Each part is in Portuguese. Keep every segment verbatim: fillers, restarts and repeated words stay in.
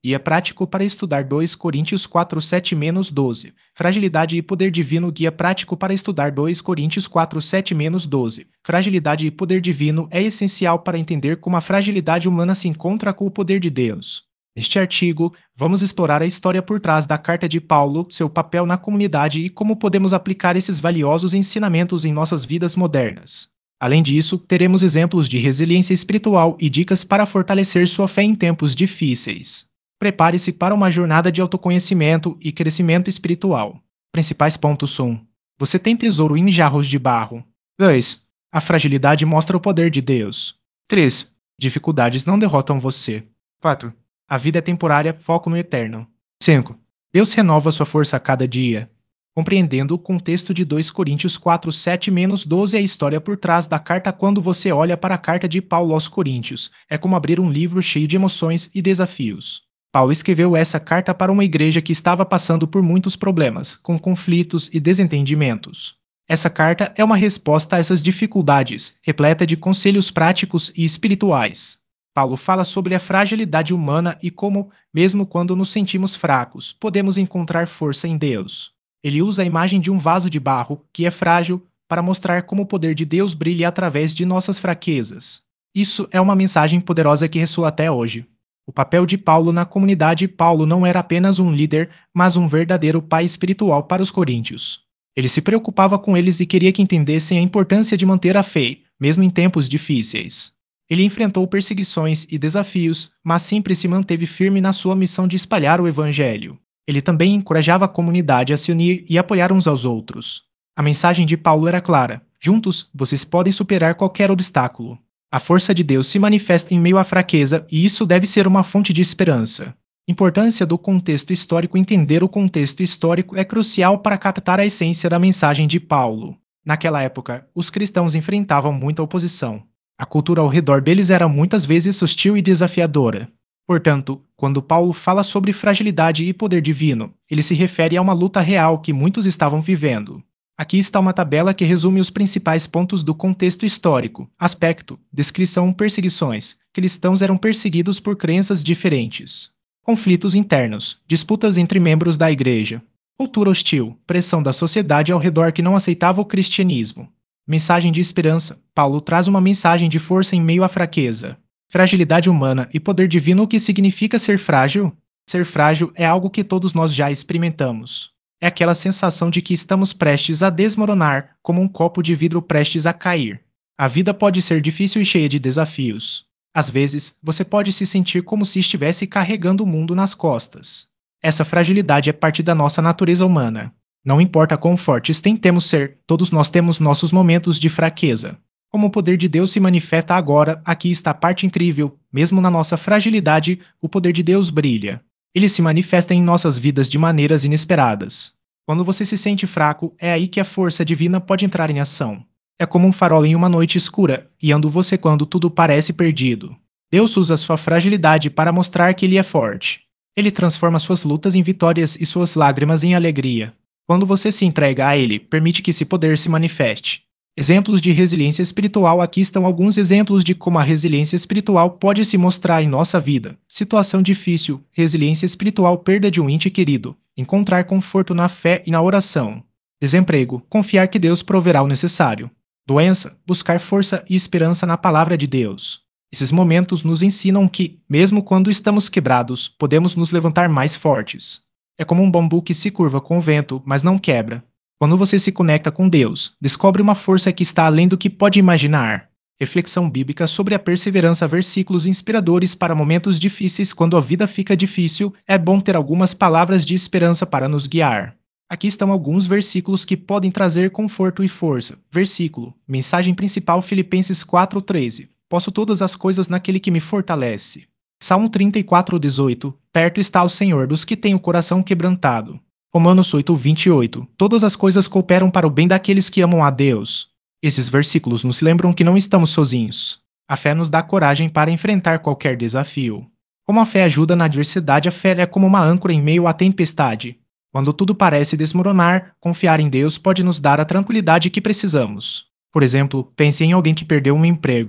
Guia prático para estudar dois Coríntios quatro, sete a doze. Fragilidade e poder divino. Guia prático para estudar dois Coríntios quatro, sete a doze. Fragilidade e poder divino é essencial para entender como a fragilidade humana se encontra com o poder de Deus. Neste artigo, vamos explorar a história por trás da carta de Paulo, seu papel na comunidade e como podemos aplicar esses valiosos ensinamentos em nossas vidas modernas. Além disso, teremos exemplos de resiliência espiritual e dicas para fortalecer sua fé em tempos difíceis. Prepare-se para uma jornada de autoconhecimento e crescimento espiritual. Principais pontos um. Você tem tesouro em jarros de barro. dois. A fragilidade mostra o poder de Deus. três. Dificuldades não derrotam você. quatro. A vida é temporária, foco no eterno. cinco. Deus renova sua força a cada dia. Compreendendo o contexto de dois Coríntios quatro, sete a doze, a história por trás da carta. Quando você olha para a carta de Paulo aos Coríntios, é como abrir um livro cheio de emoções e desafios. Paulo escreveu essa carta para uma igreja que estava passando por muitos problemas, com conflitos e desentendimentos. Essa carta é uma resposta a essas dificuldades, repleta de conselhos práticos e espirituais. Paulo fala sobre a fragilidade humana e como, mesmo quando nos sentimos fracos, podemos encontrar força em Deus. Ele usa a imagem de um vaso de barro, que é frágil, para mostrar como o poder de Deus brilha através de nossas fraquezas. Isso é uma mensagem poderosa que ressoa até hoje. O papel de Paulo na comunidade. Paulo não era apenas um líder, mas um verdadeiro pai espiritual para os coríntios. Ele se preocupava com eles e queria que entendessem a importância de manter a fé, mesmo em tempos difíceis. Ele enfrentou perseguições e desafios, mas sempre se manteve firme na sua missão de espalhar o evangelho. Ele também encorajava a comunidade a se unir e apoiar uns aos outros. A mensagem de Paulo era clara: juntos, vocês podem superar qualquer obstáculo. A força de Deus se manifesta em meio à fraqueza e isso deve ser uma fonte de esperança. Importância do contexto histórico. Entender o contexto histórico é crucial para captar a essência da mensagem de Paulo. Naquela época, os cristãos enfrentavam muita oposição. A cultura ao redor deles era muitas vezes hostil e desafiadora. Portanto, quando Paulo fala sobre fragilidade e poder divino, ele se refere a uma luta real que muitos estavam vivendo. Aqui está uma tabela que resume os principais pontos do contexto histórico. Aspecto, descrição, perseguições. Cristãos eram perseguidos por crenças diferentes. Conflitos internos, disputas entre membros da igreja. Cultura hostil, pressão da sociedade ao redor que não aceitava o cristianismo. Mensagem de esperança. Paulo traz uma mensagem de força em meio à fraqueza. Fragilidade humana e poder divino. O que significa ser frágil? Ser frágil é algo que todos nós já experimentamos. É aquela sensação de que estamos prestes a desmoronar, como um copo de vidro prestes a cair. A vida pode ser difícil e cheia de desafios. Às vezes, você pode se sentir como se estivesse carregando o mundo nas costas. Essa fragilidade é parte da nossa natureza humana. Não importa quão fortes tentemos ser, todos nós temos nossos momentos de fraqueza. Como o poder de Deus se manifesta agora, aqui está a parte incrível. Mesmo na nossa fragilidade, o poder de Deus brilha. Ele se manifesta em nossas vidas de maneiras inesperadas. Quando você se sente fraco, é aí que a força divina pode entrar em ação. É como um farol em uma noite escura, guiando você quando tudo parece perdido. Deus usa sua fragilidade para mostrar que Ele é forte. Ele transforma suas lutas em vitórias e suas lágrimas em alegria. Quando você se entrega a Ele, permite que esse poder se manifeste. Exemplos de resiliência espiritual. Aqui estão alguns exemplos de como a resiliência espiritual pode se mostrar em nossa vida. Situação difícil, resiliência espiritual, perda de um ente querido, encontrar conforto na fé e na oração. Desemprego, confiar que Deus proverá o necessário. Doença, buscar força e esperança na palavra de Deus. Esses momentos nos ensinam que, mesmo quando estamos quebrados, podemos nos levantar mais fortes. É como um bambu que se curva com o vento, mas não quebra. Quando você se conecta com Deus, descobre uma força que está além do que pode imaginar. Reflexão bíblica sobre a perseverança. Versículos inspiradores para momentos difíceis. Quando a vida fica difícil, é bom ter algumas palavras de esperança para nos guiar. Aqui estão alguns versículos que podem trazer conforto e força. Versículo. Mensagem principal. Filipenses quatro, treze. Posso todas as coisas naquele que me fortalece. Salmo trinta e quatro, dezoito. Perto está o Senhor dos que têm o coração quebrantado. Romanos oito, vinte e oito. Todas as coisas cooperam para o bem daqueles que amam a Deus. Esses versículos nos lembram que não estamos sozinhos. A fé nos dá coragem para enfrentar qualquer desafio. Como a fé ajuda na adversidade. A fé é como uma âncora em meio à tempestade. Quando tudo parece desmoronar, confiar em Deus pode nos dar a tranquilidade que precisamos. Por exemplo, pense em alguém que perdeu um emprego.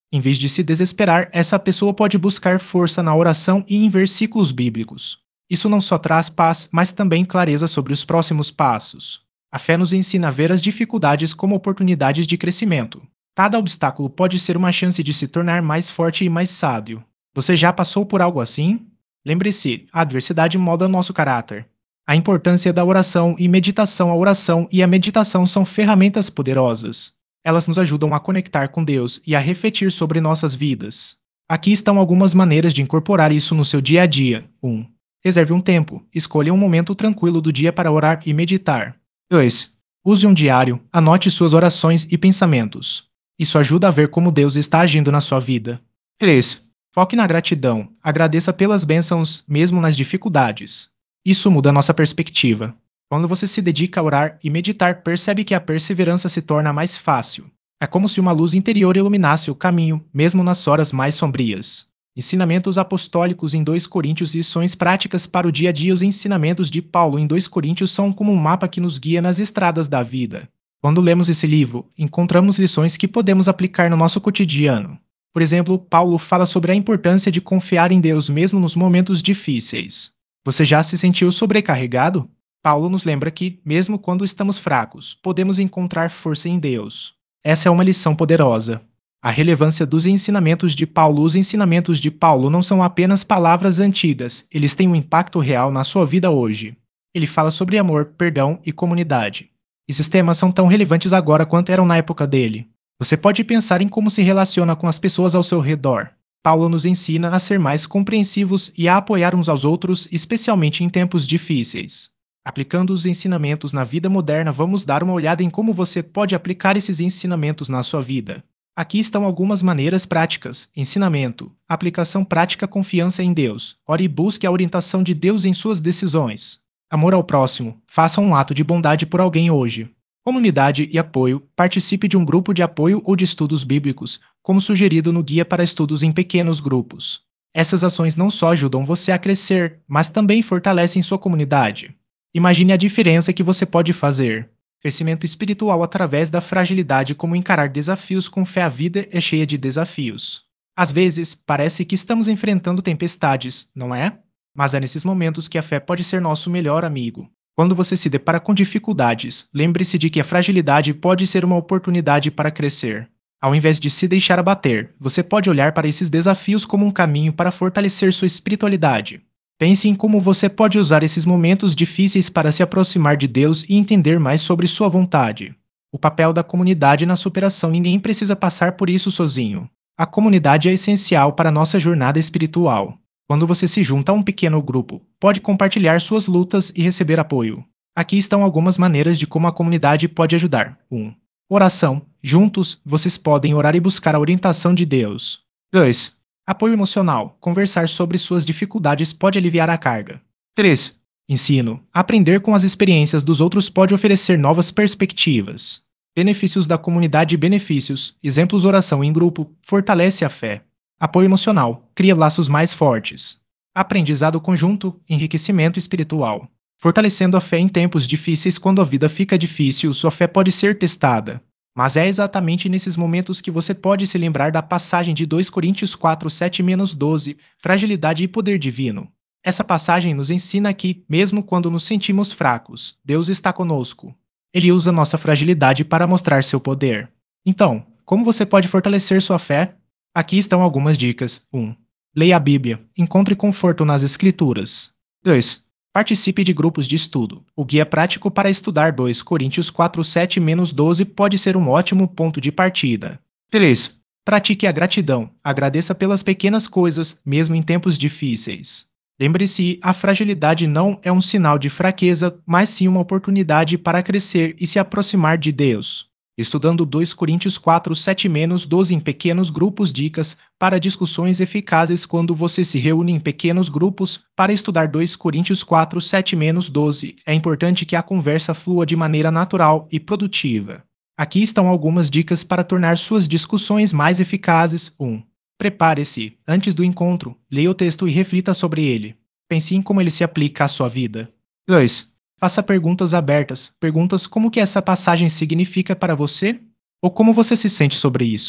Em vez de se desesperar, essa pessoa pode buscar força na oração e em versículos bíblicos. Isso não só traz paz, mas também clareza sobre os próximos passos. A fé nos ensina a ver as dificuldades como oportunidades de crescimento. Cada obstáculo pode ser uma chance de se tornar mais forte e mais sábio. Você já passou por algo assim? Lembre-se, a adversidade molda nosso caráter. A importância da oração e meditação. A oração e a meditação são ferramentas poderosas. Elas nos ajudam a conectar com Deus e a refletir sobre nossas vidas. Aqui estão algumas maneiras de incorporar isso no seu dia a dia. um. Reserve um tempo. Escolha um momento tranquilo do dia para orar e meditar. dois. Use um diário. Anote suas orações e pensamentos. Isso ajuda a ver como Deus está agindo na sua vida. três. Foque na gratidão. Agradeça pelas bênçãos, mesmo nas dificuldades. Isso muda nossa perspectiva. Quando você se dedica a orar e meditar, percebe que a perseverança se torna mais fácil. É como se uma luz interior iluminasse o caminho, mesmo nas horas mais sombrias. Ensinamentos apostólicos em dois Coríntios. Lições práticas para o dia a dia. Os ensinamentos de Paulo em dois Coríntios são como um mapa que nos guia nas estradas da vida. Quando lemos esse livro, encontramos lições que podemos aplicar no nosso cotidiano. Por exemplo, Paulo fala sobre a importância de confiar em Deus mesmo nos momentos difíceis. Você já se sentiu sobrecarregado? Paulo nos lembra que, mesmo quando estamos fracos, podemos encontrar força em Deus. Essa é uma lição poderosa. A relevância dos ensinamentos de Paulo. Os ensinamentos de Paulo não são apenas palavras antigas, eles têm um impacto real na sua vida hoje. Ele fala sobre amor, perdão e comunidade. Esses temas são tão relevantes agora quanto eram na época dele. Você pode pensar em como se relaciona com as pessoas ao seu redor. Paulo nos ensina a ser mais compreensivos e a apoiar uns aos outros, especialmente em tempos difíceis. Aplicando os ensinamentos na vida moderna, vamos dar uma olhada em como você pode aplicar esses ensinamentos na sua vida. Aqui estão algumas maneiras práticas. Ensinamento. Aplicação prática. Confiança em Deus. Ore e busque a orientação de Deus em suas decisões. Amor ao próximo. Faça um ato de bondade por alguém hoje. Comunidade e apoio. Participe de um grupo de apoio ou de estudos bíblicos, como sugerido no Guia para Estudos em Pequenos Grupos. Essas ações não só ajudam você a crescer, mas também fortalecem sua comunidade. Imagine a diferença que você pode fazer. Crescimento espiritual através da fragilidade. Como encarar desafios com fé. A vida é cheia de desafios. Às vezes, parece que estamos enfrentando tempestades, não é? Mas é nesses momentos que a fé pode ser nosso melhor amigo. Quando você se depara com dificuldades, lembre-se de que a fragilidade pode ser uma oportunidade para crescer. Ao invés de se deixar abater, você pode olhar para esses desafios como um caminho para fortalecer sua espiritualidade. Pense em como você pode usar esses momentos difíceis para se aproximar de Deus e entender mais sobre sua vontade. O papel da comunidade na superação. Ninguém precisa passar por isso sozinho. A comunidade é essencial para nossa jornada espiritual. Quando você se junta a um pequeno grupo, pode compartilhar suas lutas e receber apoio. Aqui estão algumas maneiras de como a comunidade pode ajudar. um. Oração. Juntos, vocês podem orar e buscar a orientação de Deus. dois. Apoio emocional. Conversar sobre suas dificuldades pode aliviar a carga. três. Ensino. Aprender com as experiências dos outros pode oferecer novas perspectivas. Benefícios da comunidade. Benefícios. Exemplos. Oração em grupo fortalece a fé. Apoio emocional. Cria laços mais fortes. Aprendizado conjunto. Enriquecimento espiritual. Fortalecendo a fé em tempos difíceis. Quando a vida fica difícil, sua fé pode ser testada. Mas é exatamente nesses momentos que você pode se lembrar da passagem de dois Coríntios quatro, sete a doze, fragilidade e poder divino. Essa passagem nos ensina que, mesmo quando nos sentimos fracos, Deus está conosco. Ele usa nossa fragilidade para mostrar seu poder. Então, como você pode fortalecer sua fé? Aqui estão algumas dicas. um. Leia a Bíblia. Encontre conforto nas Escrituras. dois. Participe de grupos de estudo. O guia prático para estudar dois Coríntios quatro, sete a doze pode ser um ótimo ponto de partida. três. Pratique a gratidão. Agradeça pelas pequenas coisas, mesmo em tempos difíceis. Lembre-se, a fragilidade não é um sinal de fraqueza, mas sim uma oportunidade para crescer e se aproximar de Deus. Estudando dois Coríntios quatro, sete a doze em pequenos grupos. Dicas para discussões eficazes. Quando você se reúne em pequenos grupos para estudar dois Coríntios quatro, sete a doze, é importante que a conversa flua de maneira natural e produtiva. Aqui estão algumas dicas para tornar suas discussões mais eficazes. um. Prepare-se. Antes do encontro, leia o texto e reflita sobre ele. Pense em como ele se aplica à sua vida. dois. Faça perguntas abertas. Perguntas como que essa passagem significa para você? Ou como você se sente sobre isso?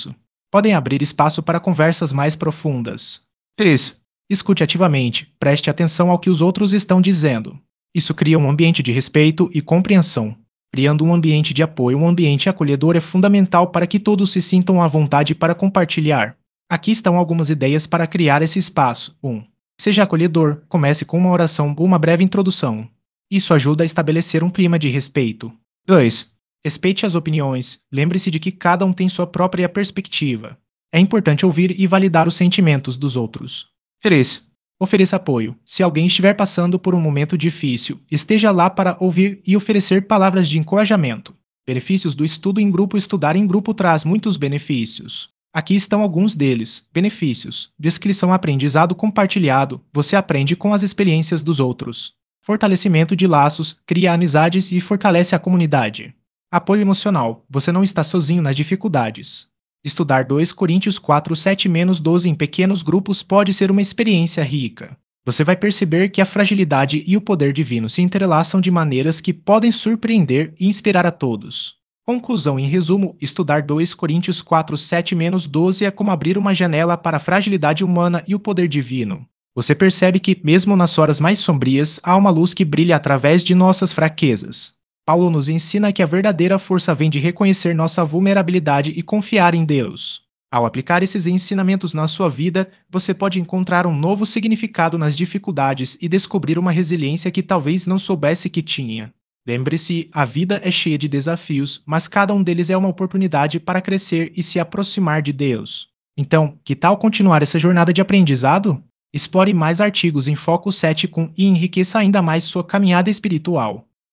podem abrir espaço para conversas mais profundas. três. Escute ativamente, preste atenção ao que os outros estão dizendo. Isso cria um ambiente de respeito e compreensão. Criando um ambiente de apoio, um ambiente acolhedor é fundamental para que todos se sintam à vontade para compartilhar. Aqui estão algumas ideias para criar esse espaço. um. Seja acolhedor, comece com uma oração ou uma breve introdução. Isso ajuda a estabelecer um clima de respeito. dois. Respeite as opiniões. Lembre-se de que cada um tem sua própria perspectiva. É importante ouvir e validar os sentimentos dos outros. três. Ofereça apoio. Se alguém estiver passando por um momento difícil, esteja lá para ouvir e oferecer palavras de encorajamento. Benefícios do estudo em grupo. Estudar em grupo traz muitos benefícios. Aqui estão alguns deles. Benefícios. Descrição: aprendizado compartilhado. Você aprende com as experiências dos outros. Fortalecimento de laços. Cria amizades e fortalece a comunidade. Apoio emocional. Você não está sozinho nas dificuldades. Estudar dois Coríntios quatro, sete a doze em pequenos grupos pode ser uma experiência rica. Você vai perceber que a fragilidade e o poder divino se entrelaçam de maneiras que podem surpreender e inspirar a todos. Conclusão: em resumo, estudar dois Coríntios quatro, sete a doze é como abrir uma janela para a fragilidade humana e o poder divino. Você percebe que, mesmo nas horas mais sombrias, há uma luz que brilha através de nossas fraquezas. Paulo nos ensina que a verdadeira força vem de reconhecer nossa vulnerabilidade e confiar em Deus. Ao aplicar esses ensinamentos na sua vida, você pode encontrar um novo significado nas dificuldades e descobrir uma resiliência que talvez não soubesse que tinha. Lembre-se, a vida é cheia de desafios, mas cada um deles é uma oportunidade para crescer e se aproximar de Deus. Então, que tal continuar essa jornada de aprendizado? Explore mais artigos em Foco cético e enriqueça ainda mais sua caminhada espiritual.